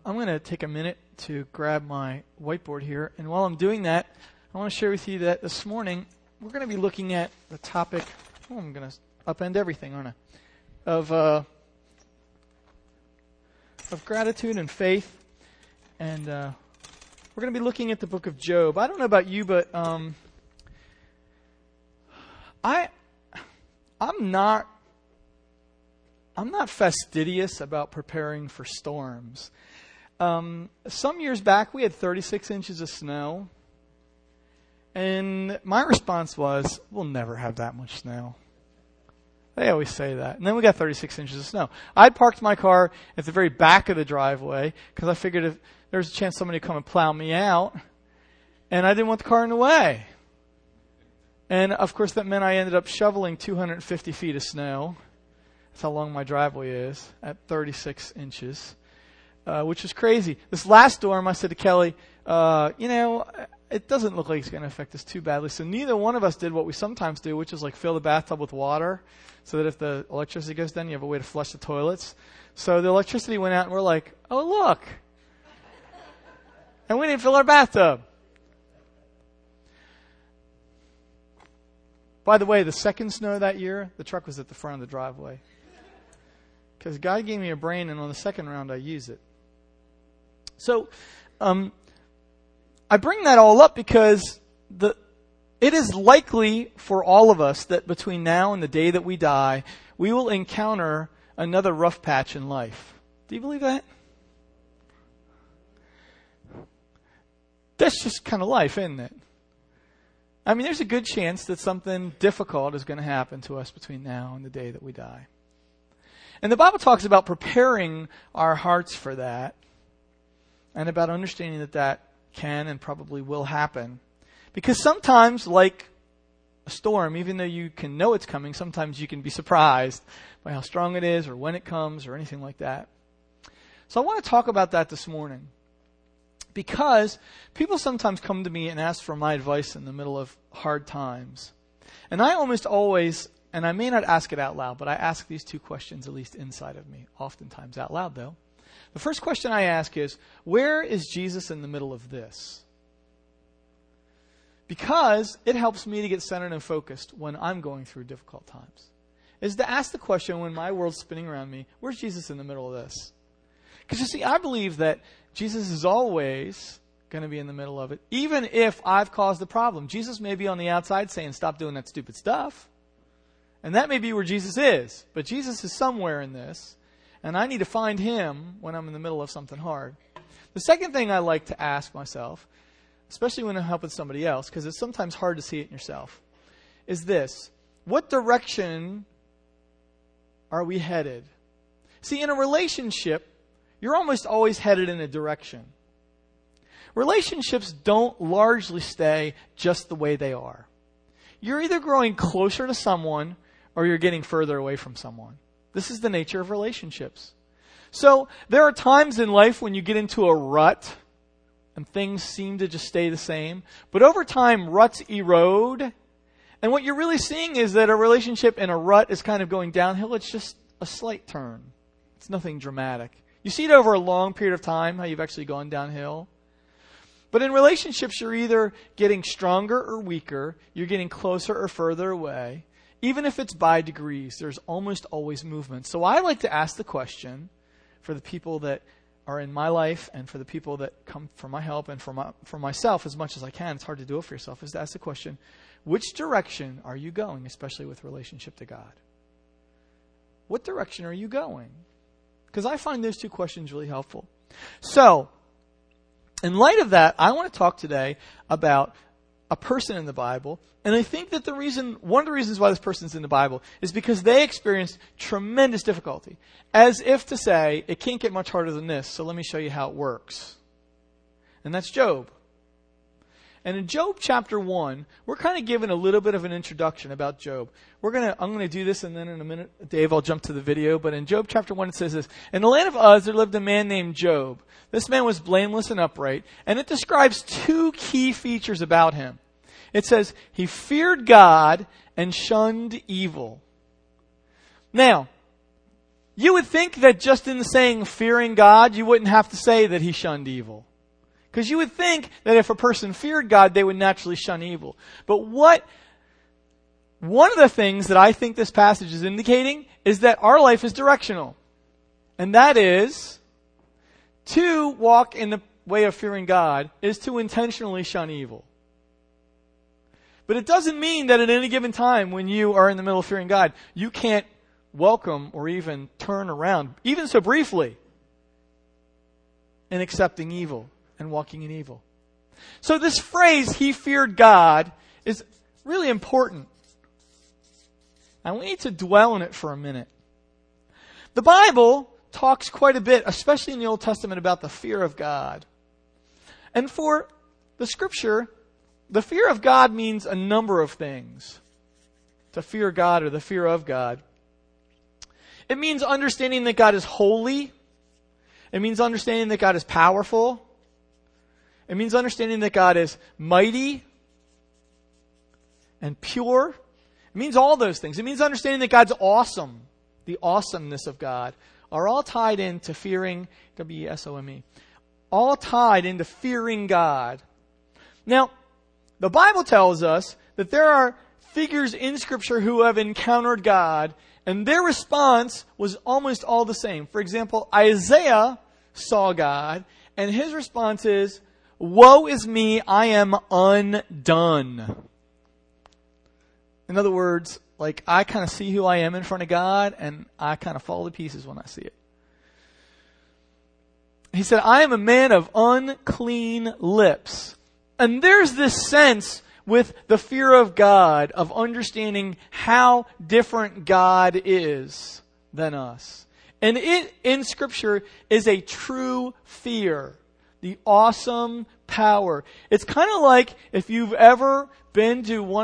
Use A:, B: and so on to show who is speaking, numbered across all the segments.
A: I'm going to take a minute to grab my whiteboard here. And while I'm doing that, I want to share with you that this morning we're going to be looking at the topic. Oh, I'm going to upend everything, aren't I? Of gratitude and faith. And we're going to be looking at the book of Job. I don't know about you, but I'm not fastidious about preparing for storms. Some years back, we had 36 inches of snow. And my response was, we'll never have that much snow. They always say that. And then we got 36 inches of snow. I parked my car at the very back of the driveway because I figured if there was a chance somebody would come and plow me out. And I didn't want the car in the way. And, of course, that meant I ended up shoveling 250 feet of snow. That's how long my driveway is, at 36 inches, which is crazy. This last storm, I said to Kelly, it doesn't look like it's going to affect us too badly. So neither one of us did what we sometimes do, which is like fill the bathtub with water so that if the electricity goes down, you have a way to flush the toilets. So the electricity went out and we're like, oh, look. And we didn't fill our bathtub. By the way, the second snow that year, the truck was at the front of the driveway. Because God gave me a brain, and on the second round, I used it. So, I bring that all up because it is likely for all of us that between now and the day that we die, we will encounter another rough patch in life. Do you believe that? That's just kind of life, isn't it? I mean, there's a good chance that something difficult is going to happen to us between now and the day that we die. And the Bible talks about preparing our hearts for that and about understanding that that can and probably will happen. Because sometimes, like a storm, even though you can know it's coming, sometimes you can be surprised by how strong it is or when it comes or anything like that. So I want to talk about that this morning. Because people sometimes come to me and ask for my advice in the middle of hard times. And I almost always, and I may not ask it out loud, but I ask these two questions at least inside of me, oftentimes out loud though. The first question I ask is, where is Jesus in the middle of this? Because it helps me to get centered and focused when I'm going through difficult times. Is to ask the question when my world's spinning around me, where's Jesus in the middle of this? Because you see, I believe that Jesus is always going to be in the middle of it, even if I've caused the problem. Jesus may be on the outside saying, stop doing that stupid stuff. And that may be where Jesus is. But Jesus is somewhere in this. And I need to find him when I'm in the middle of something hard. The second thing I like to ask myself, especially when I'm helping somebody else, because it's sometimes hard to see it in yourself, is this. What direction are we headed? See, in a relationship, you're almost always headed in a direction. Relationships don't largely stay just the way they are. You're either growing closer to someone or you're getting further away from someone. This is the nature of relationships. So there are times in life when you get into a rut and things seem to just stay the same. But over time, ruts erode. And what you're really seeing is that a relationship in a rut is kind of going downhill. It's just a slight turn. It's nothing dramatic. You see it over a long period of time, how you've actually gone downhill. But in relationships, you're either getting stronger or weaker. You're getting closer or further away. Even if it's by degrees, there's almost always movement. So I like to ask the question for the people that are in my life and for the people that come for my help and for myself as much as I can. It's hard to do it for yourself, is to ask the question, which direction are you going, especially with relationship to God? What direction are you going? Because I find those two questions really helpful. So, in light of that, I want to talk today about a person in the Bible. And I think that one of the reasons why this person's in the Bible is because they experienced tremendous difficulty. As if to say, it can't get much harder than this, so let me show you how it works. And that's Job. And in Job chapter 1, we're kind of given a little bit of an introduction about Job. I'm going to do this, and then in a minute, Dave, I'll jump to the video. But in Job chapter 1, it says this. In the land of Uz, there lived a man named Job. This man was blameless and upright. And it describes two key features about him. It says, he feared God and shunned evil. Now, you would think that just in saying fearing God, you wouldn't have to say that he shunned evil. Because you would think that if a person feared God, they would naturally shun evil. But one of the things that I think this passage is indicating is that our life is directional. And that is, to walk in the way of fearing God is to intentionally shun evil. But it doesn't mean that at any given time when you are in the middle of fearing God, you can't welcome or even turn around, even so briefly, in accepting evil and walking in evil. So this phrase, he feared God, is really important. And we need to dwell on it for a minute. The Bible talks quite a bit, especially in the Old Testament, about the fear of God. And for the Scripture, the fear of God means a number of things. To fear God or the fear of God. It means understanding that God is holy. It means understanding that God is powerful. It means understanding that God is mighty and pure. It means all those things. It means understanding that God's awesome. The awesomeness of God are all tied into fearing, W-E-S-O-M-E, all tied into fearing God. Now, the Bible tells us that there are figures in Scripture who have encountered God, and their response was almost all the same. For example, Isaiah saw God, and his response is, "Woe is me, I am undone." In other words, like, I kind of see who I am in front of God, and I kind of fall to pieces when I see it. He said, "I am a man of unclean lips." And there's this sense with the fear of God of understanding how different God is than us. And it, in Scripture, is a true fear. The awesome power. It's kind of like if you've ever been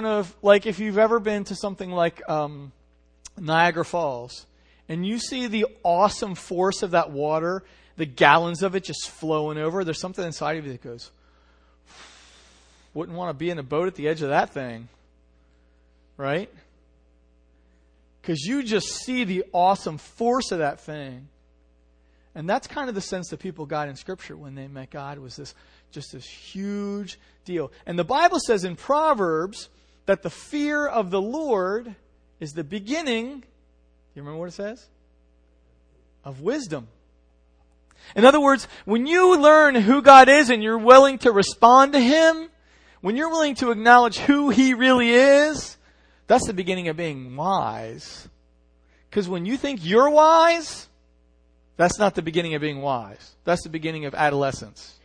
A: to something like Niagara Falls, and you see the awesome force of that water, the gallons of it just flowing over. There's something inside of you that goes, wouldn't want to be in a boat at the edge of that thing, right? Because you just see the awesome force of that thing. And that's kind of the sense that people got in Scripture when they met God, was this huge deal. And the Bible says in Proverbs that the fear of the Lord is the beginning, do you remember what it says? Of wisdom. In other words, when you learn who God is and you're willing to respond to Him, when you're willing to acknowledge who He really is, that's the beginning of being wise. Because when you think you're wise, that's not the beginning of being wise. That's the beginning of adolescence.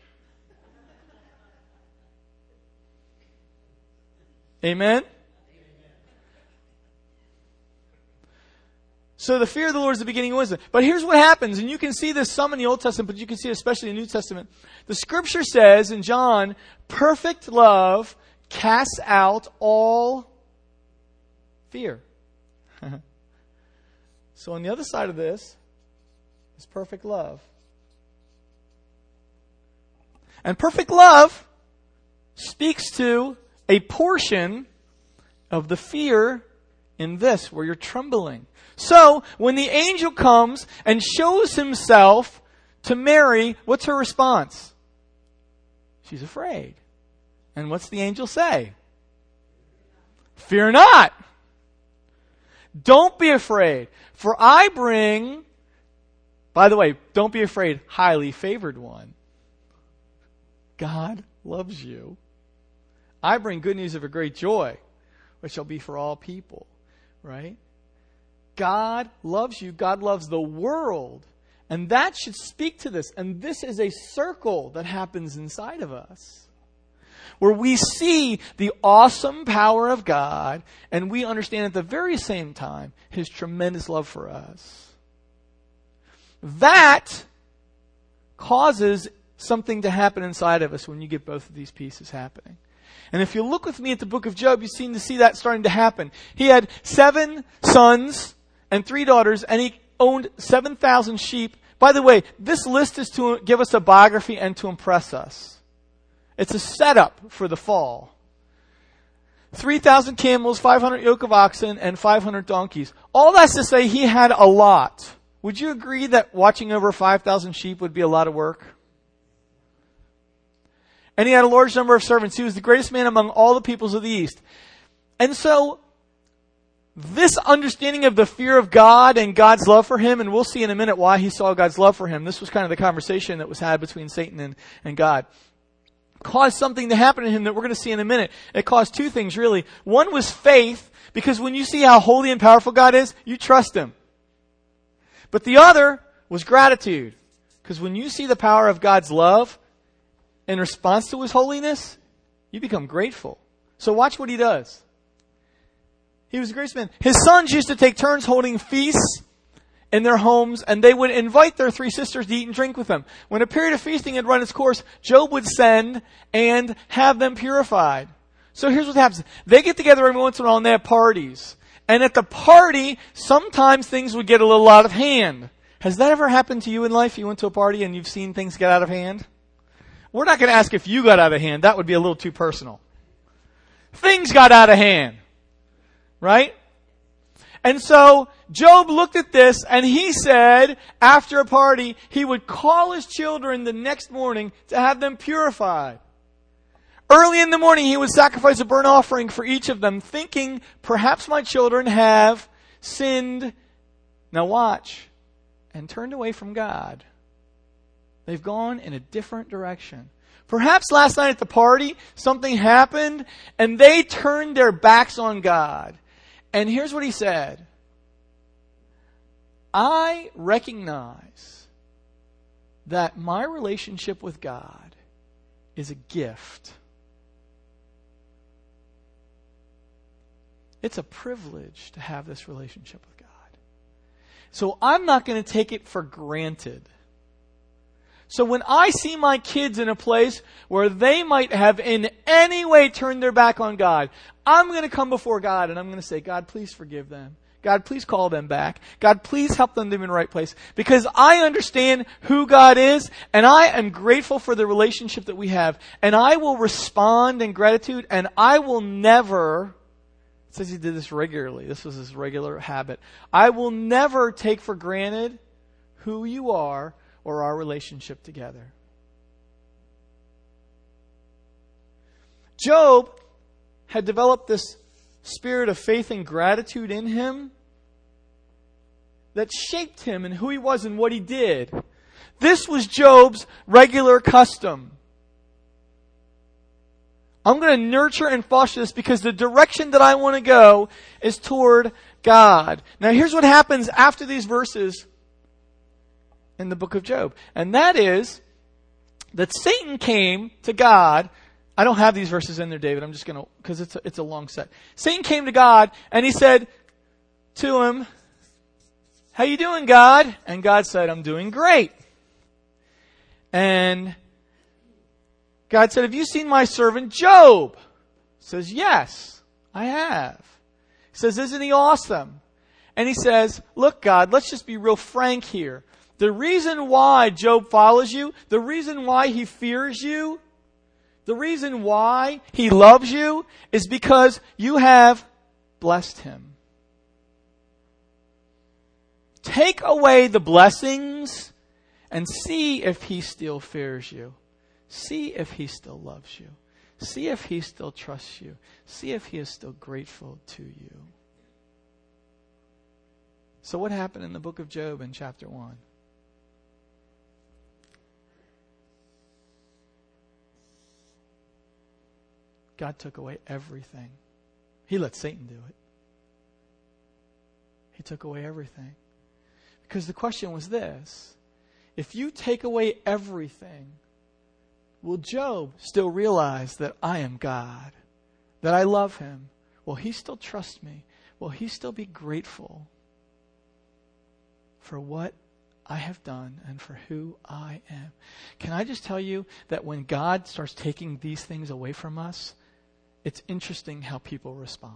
A: Amen? So the fear of the Lord is the beginning of wisdom. But here's what happens, and you can see this some in the Old Testament, but you can see it especially in the New Testament. The Scripture says in John, perfect love casts out all fear. So on the other side of this is perfect love. And perfect love speaks to a portion of the fear in this, where you're trembling. So, when the angel comes and shows himself to Mary, what's her response? She's afraid. And what's the angel say? Fear not. Don't be afraid. For I bring, by the way, don't be afraid, highly favored one. God loves you. I bring good news of a great joy, which shall be for all people. Right? God loves you. God loves the world. And that should speak to this. And this is a circle that happens inside of us, where we see the awesome power of God, and we understand at the very same time His tremendous love for us. That causes something to happen inside of us when you get both of these pieces happening. And if you look with me at the book of Job, you seem to see that starting to happen. He had 7 sons and 3 daughters, and he owned 7,000 sheep. By the way, this list is to give us a biography and to impress us. It's a setup for the fall. 3,000 camels, 500 yoke of oxen, and 500 donkeys. All that's to say he had a lot. Would you agree that watching over 5,000 sheep would be a lot of work? And he had a large number of servants. He was the greatest man among all the peoples of the East. And so, this understanding of the fear of God and God's love for him, and we'll see in a minute why he saw God's love for him. This was kind of the conversation that was had between Satan and God. Caused something to happen to him that we're going to see in a minute. It caused two things, really. One was faith, because when you see how holy and powerful God is, you trust him. But the other was gratitude. Because when you see the power of God's love in response to his holiness, you become grateful. So watch what he does. He was a gracious man. His sons used to take turns holding feasts in their homes, and they would invite their three sisters to eat and drink with them. When a period of feasting had run its course, Job would send and have them purified. So here's what happens. They get together every once in a while and they have parties. And at the party, sometimes things would get a little out of hand. Has that ever happened to you in life? You went to a party and you've seen things get out of hand? We're not going to ask if you got out of hand. That would be a little too personal. Things got out of hand. Right? And so, Job looked at this and he said, after a party, he would call his children the next morning to have them purified. Early in the morning, he would sacrifice a burnt offering for each of them, thinking, perhaps my children have sinned. Now watch. And turned away from God. They've gone in a different direction. Perhaps last night at the party, something happened, and they turned their backs on God. And here's what he said. I recognize that my relationship with God is a gift. It's a privilege to have this relationship with God. So I'm not going to take it for granted. So when I see my kids in a place where they might have in any way turned their back on God, I'm going to come before God and I'm going to say, God, please forgive them. God, please call them back. God, please help them to be in the right place. Because I understand who God is and I am grateful for the relationship that we have. And I will respond in gratitude and I will never, it says he did this regularly. This was his regular habit. I will never take for granted who you are or our relationship together. Job had developed this spirit of faith and gratitude in him that shaped him and who he was and what he did. This was Job's regular custom. I'm going to nurture and foster this because the direction that I want to go is toward God. Now here's what happens after these verses in the book of Job. And that is that Satan came to God. I don't have these verses in there, David. I'm just going to, because it's a long set. Satan came to God and he said to him, how you doing, God? And God said, I'm doing great. And God said, have you seen my servant Job? He says, yes, I have. He says, isn't he awesome? And he says, look, God, let's just be real frank here. The reason why Job follows you, the reason why he fears you, the reason why he loves you is because you have blessed him. Take away the blessings and see if he still fears you. See if he still loves you. See if he still trusts you. See if he is still grateful to you. So what happened in the book of Job in chapter 1? God took away everything. He let Satan do it. He took away everything. Because the question was this: if you take away everything, will Job still realize that I am God? That I love him? Will he still trust me? Will he still be grateful for what I have done and for who I am? Can I just tell you that when God starts taking these things away from us, it's interesting how people respond.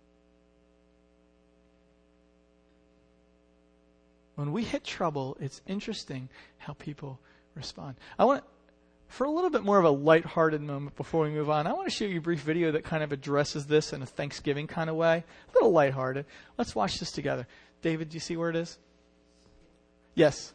A: When we hit trouble, it's interesting how people respond. I want, for a little bit more of a lighthearted moment before we move on, I want to show you a brief video that kind of addresses this in a Thanksgiving kind of way. A little lighthearted. Let's watch this together. David, do you see where it is? Yes.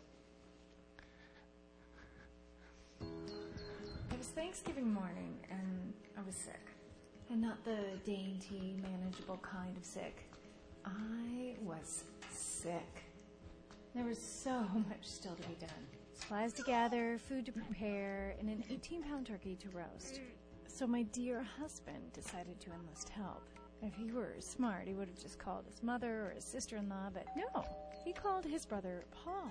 B: It was Thanksgiving morning, and I was sick. And not the dainty, manageable kind of sick. I was sick. There was so much still to be done. Supplies to gather, food to prepare, and an 18-pound turkey to roast. So my dear husband decided to enlist help. If he were smart, he would have just called his mother or his sister-in-law, but no, he called his brother Paul.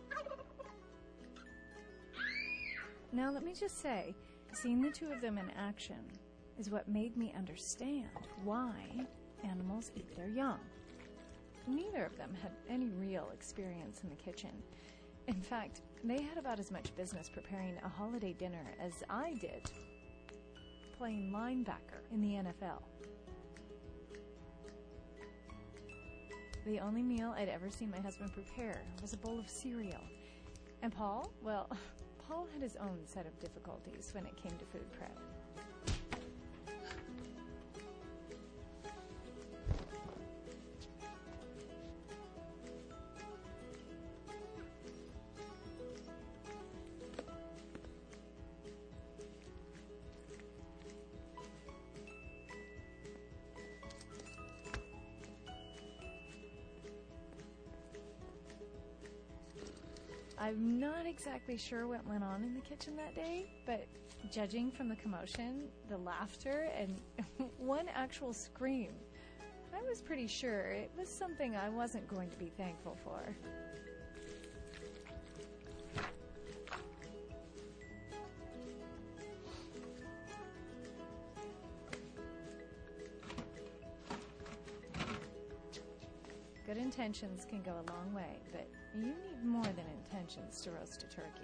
B: Now let me just say, seeing the two of them in action is what made me understand why animals eat their young. Neither of them had any real experience in the kitchen. In fact, they had about as much business preparing a holiday dinner as I did playing linebacker in the NFL. The only meal I'd ever seen my husband prepare was a bowl of cereal. And Paul? Well, Paul had his own set of difficulties when it came to food prep. I'm not exactly sure what went on in the kitchen that day, but judging from the commotion, the laughter, and one actual scream, I was pretty sure it was something I wasn't going to be thankful for. Good intentions can go a long way, but you need more than intentions to roast a turkey.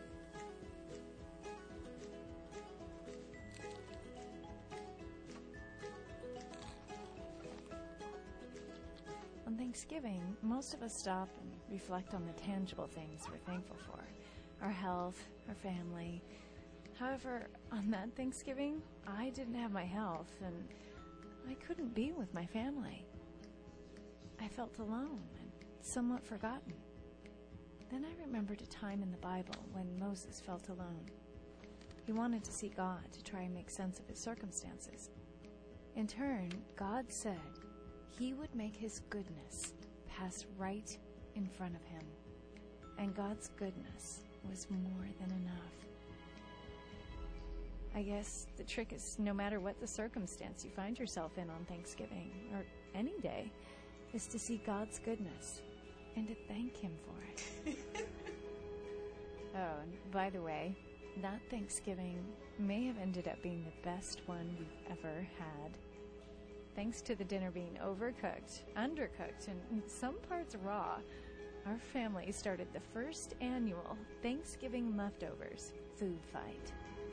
B: On Thanksgiving, most of us stop and reflect on the tangible things we're thankful for. Our health, our family. However, on that Thanksgiving, I didn't have my health and I couldn't be with my family. I felt alone and somewhat forgotten. Then I remembered a time in the Bible when Moses felt alone. He wanted to see God to try and make sense of his circumstances. In turn, God said he would make his goodness pass right in front of him. And God's goodness was more than enough. I guess the trick is no matter what the circumstance you find yourself in on Thanksgiving, or any day, is to see God's goodness and to thank him for it. Oh, and by the way, that Thanksgiving may have ended up being the best one we've ever had. Thanks to the dinner being overcooked, undercooked, and in some parts raw, our family started the first annual Thanksgiving leftovers food fight.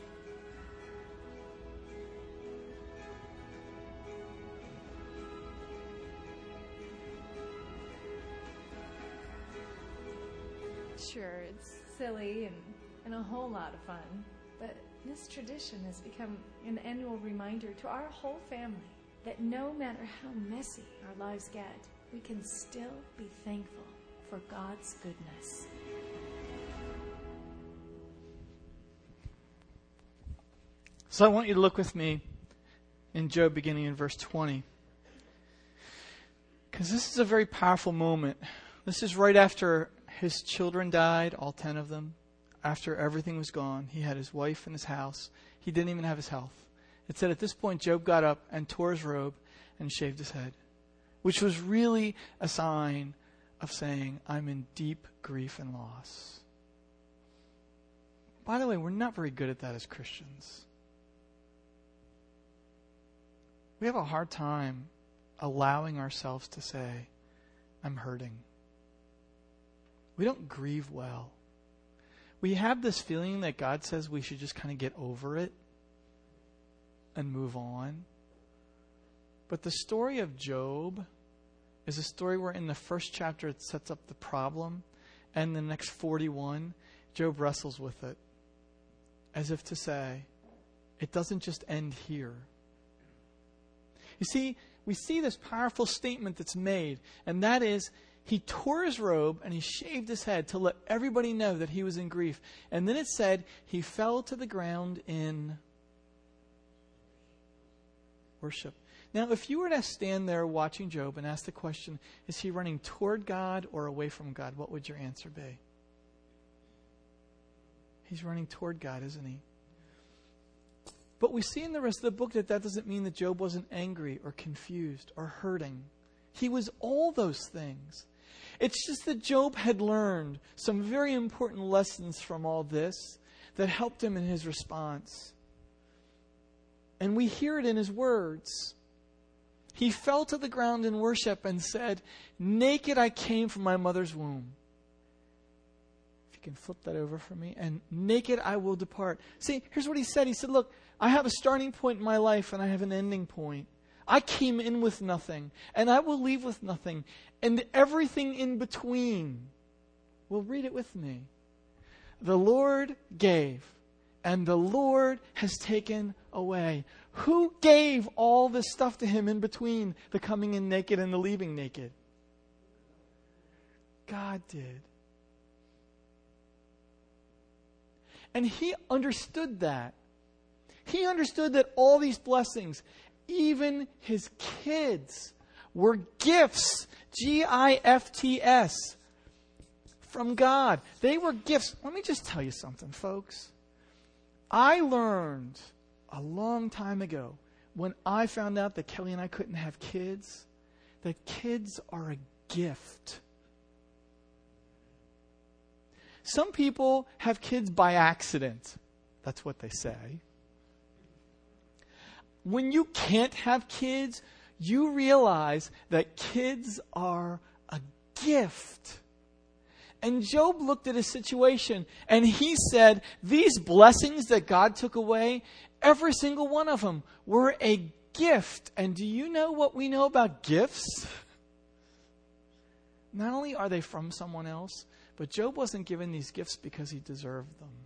B: Sure, it's silly and a whole lot of fun, but this tradition has become an annual reminder to our whole family that no matter how messy our lives get, we can still be thankful for God's goodness.
A: So I want you to look with me in Job beginning in verse 20. Because this is a very powerful moment. This is right after his children died, all 10 of them. After everything was gone, he had his wife and his house. He didn't even have his health. It said at this point, Job got up and tore his robe and shaved his head, which was really a sign of saying, I'm in deep grief and loss. By the way, we're not very good at that as Christians. We have a hard time allowing ourselves to say, I'm hurting. We don't grieve well. We have this feeling that God says we should just kind of get over it and move on. But the story of Job is a story where in the first chapter it sets up the problem, and the next 41, Job wrestles with it, as if to say, it doesn't just end here. You see, we see this powerful statement that's made, and that is, he tore his robe and he shaved his head to let everybody know that he was in grief. And then it said he fell to the ground in worship. Now, if you were to stand there watching Job and ask the question, is he running toward God or away from God? What would your answer be? He's running toward God, isn't he? But we see in the rest of the book that doesn't mean that Job wasn't angry or confused or hurting. He was all those things. It's just that Job had learned some very important lessons from all this that helped him in his response. And we hear it in his words. He fell to the ground in worship and said, "Naked I came from my mother's womb." If you can flip that over for me. "And naked I will depart." See, here's what he said. He said, look, I have a starting point in my life and I have an ending point. I came in with nothing and I will leave with nothing. And everything in between. Well, read it with me. The Lord gave and the Lord has taken away. Who gave all this stuff to him in between the coming in naked and the leaving naked? God did. And he understood that. He understood that all these blessings, even his kids, were gifts, Gifts, from God. They were gifts. Let me just tell you something, folks. I learned a long time ago, when I found out that Kelly and I couldn't have kids, that kids are a gift. Some people have kids by accident. That's what they say. When you can't have kids, you realize that kids are a gift. And Job looked at his situation and he said, these blessings that God took away, every single one of them were a gift. And do you know what we know about gifts? Not only are they from someone else, but Job wasn't given these gifts because he deserved them.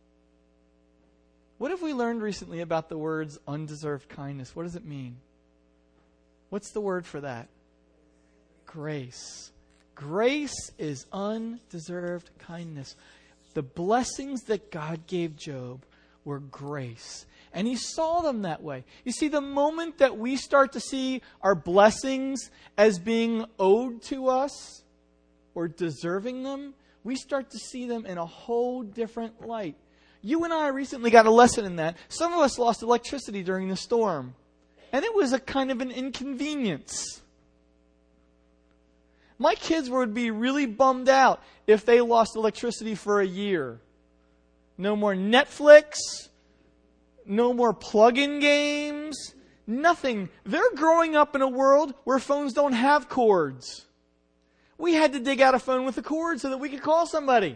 A: What have we learned recently about the words undeserved kindness? What does it mean? What's the word for that? Grace. Grace is undeserved kindness. The blessings that God gave Job were grace. And he saw them that way. You see, the moment that we start to see our blessings as being owed to us or deserving them, we start to see them in a whole different light. You and I recently got a lesson in that. Some of us lost electricity during the storm. And it was a kind of an inconvenience. My kids would be really bummed out if they lost electricity for a year. No more Netflix. No more plug-in games. Nothing. They're growing up in a world where phones don't have cords. We had to dig out a phone with a cord so that we could call somebody.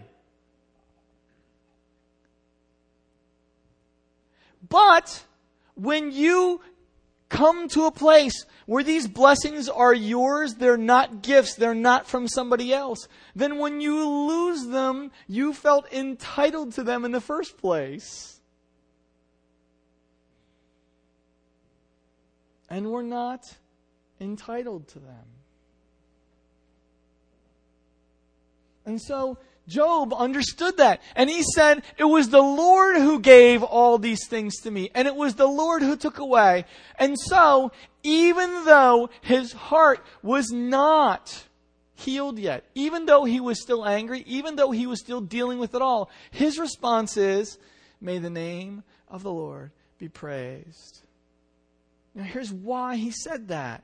A: But when you come to a place where these blessings are yours, they're not gifts, they're not from somebody else, then when you lose them, you felt entitled to them in the first place. And we're not entitled to them. And so Job understood that. And he said, it was the Lord who gave all these things to me. And it was the Lord who took away. And so, even though his heart was not healed yet, even though he was still angry, even though he was still dealing with it all, his response is, may the name of the Lord be praised. Now here's why he said that.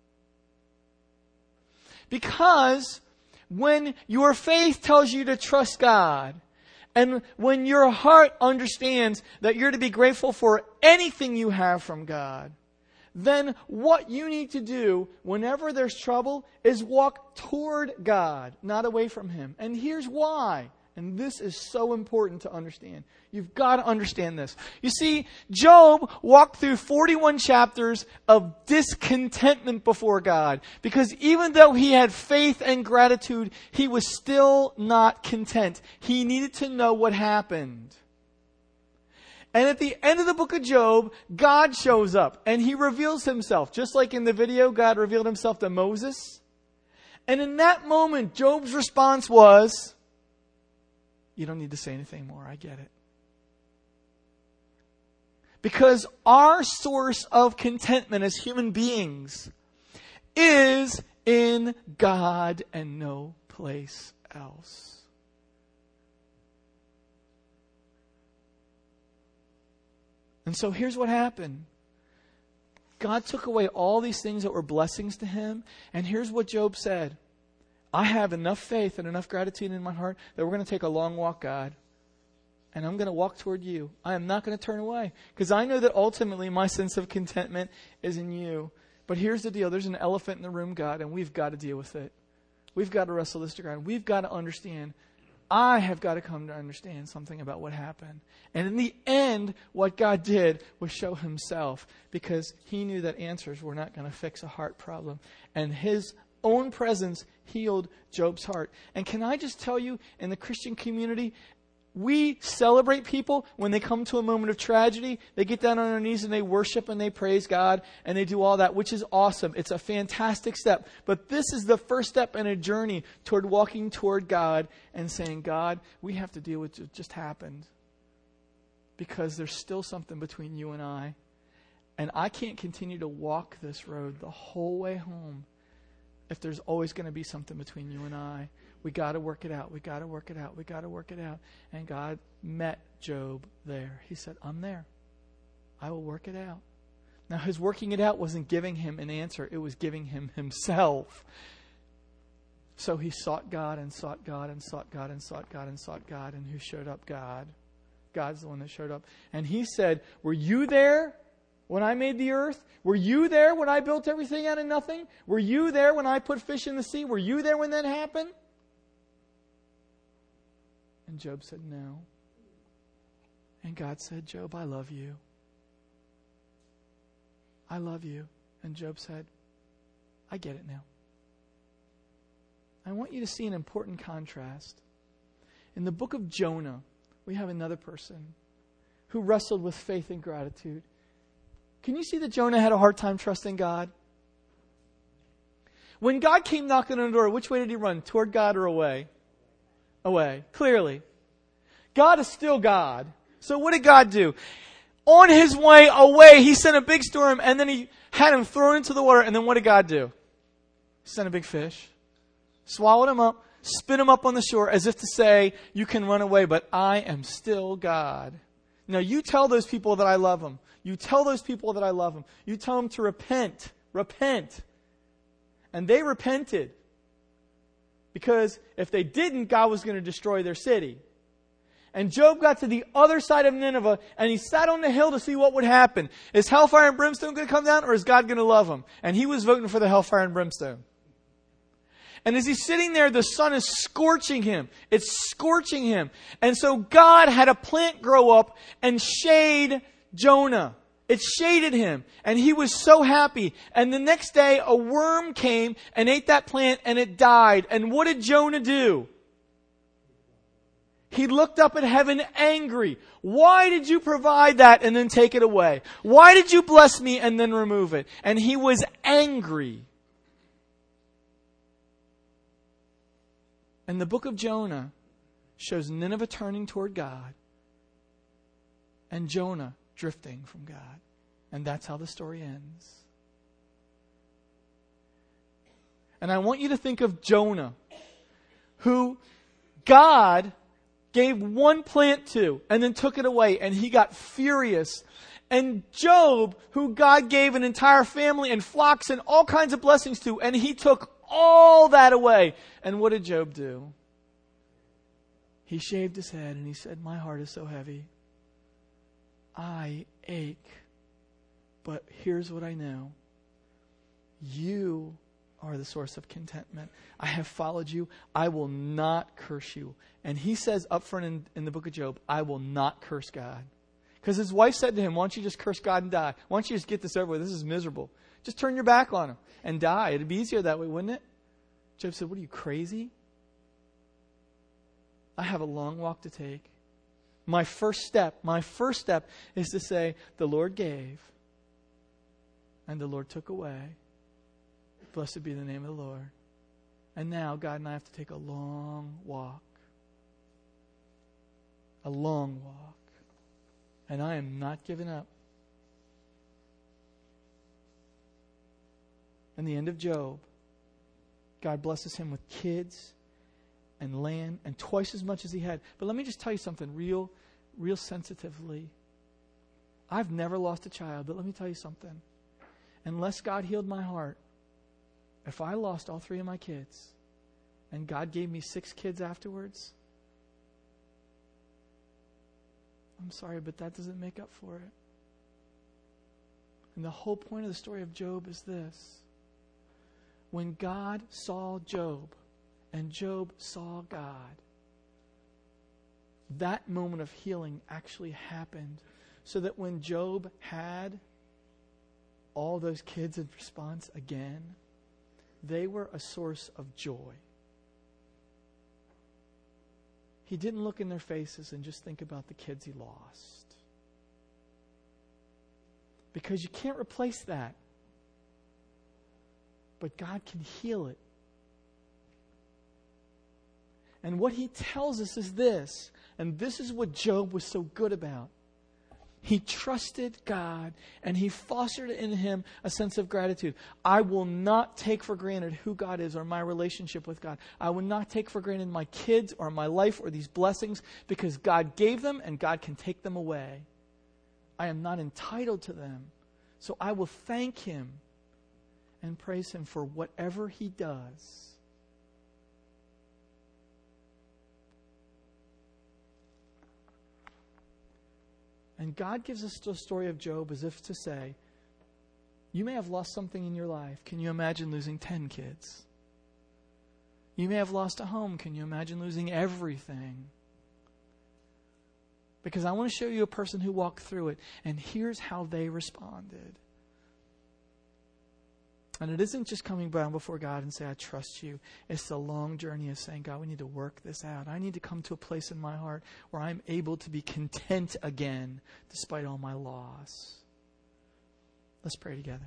A: Because when your faith tells you to trust God, and when your heart understands that you're to be grateful for anything you have from God, then what you need to do whenever there's trouble is walk toward God, not away from Him. And here's why. And this is so important to understand. You've got to understand this. You see, Job walked through 41 chapters of discontentment before God. Because even though he had faith and gratitude, he was still not content. He needed to know what happened. And at the end of the book of Job, God shows up and He reveals Himself. Just like in the video, God revealed Himself to Moses. And in that moment, Job's response was, you don't need to say anything more. I get it. Because our source of contentment as human beings is in God and no place else. And so here's what happened. God took away all these things that were blessings to him. And here's what Job said. I have enough faith and enough gratitude in my heart that we're going to take a long walk, God. And I'm going to walk toward you. I am not going to turn away. Because I know that ultimately my sense of contentment is in you. But here's the deal. There's an elephant in the room, God, and we've got to deal with it. We've got to wrestle this to ground. We've got to understand. I have got to come to understand something about what happened. And in the end, what God did was show himself, because he knew that answers were not going to fix a heart problem. And his own presence healed Job's heart. And can I just tell you, in the Christian community, we celebrate people when they come to a moment of tragedy. They get down on their knees and they worship and they praise God and they do all that, which is awesome. It's a fantastic step. But this is the first step in a journey toward walking toward God and saying, God, we have to deal with what just happened, because there's still something between you and I. And I can't continue to walk this road the whole way home if there's always going to be something between you and I. We got to work it out. We got to work it out. We got to work it out. And God met Job there. He said, I'm there. I will work it out. Now, his working it out wasn't giving him an answer. It was giving him himself. So he sought God and sought God and sought God and sought God and sought God. And who showed up? God. God's the one that showed up. And he said, were you there when I made the earth? Were you there when I built everything out of nothing? Were you there when I put fish in the sea? Were you there when that happened? And Job said, no. And God said, Job, I love you. I love you. And Job said, I get it now. I want you to see an important contrast. In the book of Jonah, we have another person who wrestled with faith and gratitude. Can you see that Jonah had a hard time trusting God? When God came knocking on the door, which way did he run? Toward God or away? Away. Clearly. God is still God. So what did God do? On his way away, he sent a big storm, and then he had him thrown into the water. And then what did God do? He sent a big fish, swallowed him up, spit him up on the shore, as if to say, you can run away, but I am still God. Now, you tell those people that I love them. You tell those people that I love them. You tell them to repent. Repent. And they repented. Because if they didn't, God was going to destroy their city. And Job got to the other side of Nineveh, and he sat on the hill to see what would happen. Is hellfire and brimstone going to come down, or is God going to love him? And he was voting for the hellfire and brimstone. And as he's sitting there, the sun is scorching him. It's scorching him. And so God had a plant grow up and shade Jonah. It shaded him. And he was so happy. And the next day, a worm came and ate that plant, and it died. And what did Jonah do? He looked up at heaven angry. Why did you provide that and then take it away? Why did you bless me and then remove it? And he was angry. And the book of Jonah shows Nineveh turning toward God and Jonah drifting from God. And that's how the story ends. And I want you to think of Jonah, who God gave one plant to and then took it away, and he got furious. And Job, who God gave an entire family and flocks and all kinds of blessings to, and he took all that away. And what did Job do? He shaved his head and he said, my heart is so heavy. I ache. But here's what I know. You are the source of contentment. I have followed you. I will not curse you. And he says up front in the book of Job, I will not curse God. Because his wife said to him, why don't you just curse God and die? Why don't you just get this over with? This is miserable. Just turn your back on him and die. It'd be easier that way, wouldn't it? Job said, what are you, crazy? I have a long walk to take. My first step is to say, the Lord gave and the Lord took away. Blessed be the name of the Lord. And now God and I have to take a long walk. A long walk. And I am not giving up. And the end of Job, God blesses him with kids and land and twice as much as he had. But let me just tell you something real sensitively. I've never lost a child, but let me tell you something. Unless God healed my heart, if I lost all 3 of my kids and God gave me 6 kids afterwards, I'm sorry, but that doesn't make up for it. And the whole point of the story of Job is this. When God saw Job and Job saw God, that moment of healing actually happened so that when Job had all those kids in response again, they were a source of joy. He didn't look in their faces and just think about the kids he lost. Because you can't replace that. But God can heal it. And what he tells us is this, and this is what Job was so good about. He trusted God, and he fostered in him a sense of gratitude. I will not take for granted who God is or my relationship with God. I will not take for granted my kids or my life or these blessings because God gave them and God can take them away. I am not entitled to them. So I will thank him and praise him for whatever he does. And God gives us the story of Job as if to say, you may have lost something in your life. Can you imagine losing 10 kids? You may have lost a home. Can you imagine losing everything? Because I want to show you a person who walked through it. And here's how they responded. And it isn't just coming down before God and say, I trust you. It's the long journey of saying, God, we need to work this out. I need to come to a place in my heart where I'm able to be content again despite all my loss. Let's pray together.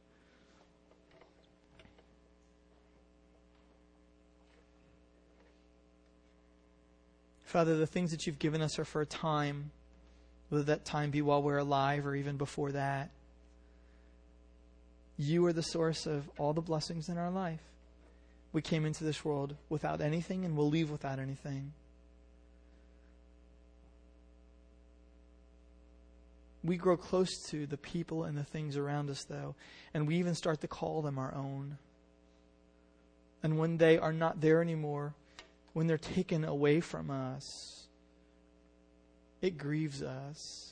A: Father, the things that you've given us are for a time, whether that time be while we're alive or even before that. You are the source of all the blessings in our life. We came into this world without anything and we'll leave without anything. We grow close to the people and the things around us, though, and we even start to call them our own. And when they are not there anymore, when they're taken away from us, it grieves us.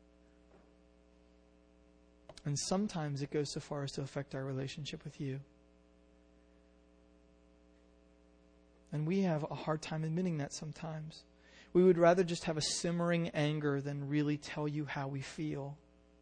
A: And sometimes it goes so far as to affect our relationship with you. And we have a hard time admitting that sometimes. We would rather just have a simmering anger than really tell you how we feel.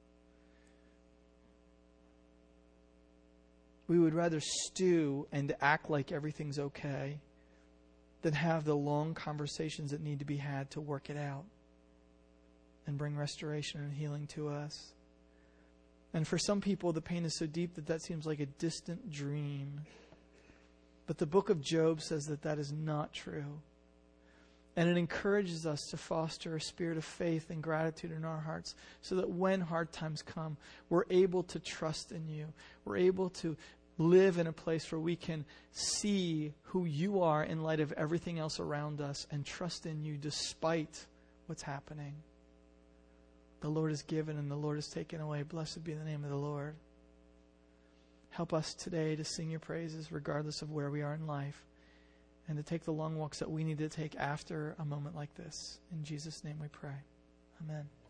A: We would rather stew and act like everything's okay than have the long conversations that need to be had to work it out and bring restoration and healing to us. And for some people, the pain is so deep that seems like a distant dream. But the book of Job says that that is not true. And it encourages us to foster a spirit of faith and gratitude in our hearts so that when hard times come, we're able to trust in you. We're able to live in a place where we can see who you are in light of everything else around us and trust in you despite what's happening. The Lord is given and the Lord is taken away. Blessed be the name of the Lord. Help us today to sing your praises regardless of where we are in life and to take the long walks that we need to take after a moment like this. In Jesus' name we pray. Amen.